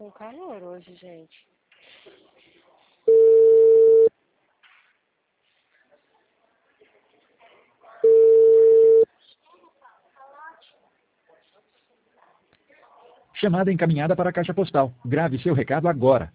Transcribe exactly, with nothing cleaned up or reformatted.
com calor hoje, gente. Chamada encaminhada para a caixa postal. Grave seu recado agora.